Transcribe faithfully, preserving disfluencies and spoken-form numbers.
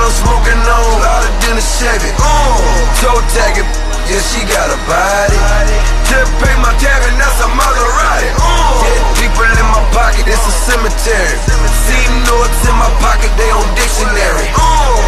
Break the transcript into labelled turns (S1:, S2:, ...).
S1: I'm smoking on, louder than a Chevy. Uh, toe tagging, yeah, she got a body. Just pay my tab and that's a Maserati. Uh, yeah, people in my pocket, it's a cemetery. See notes in my pocket, they on dictionary. Uh,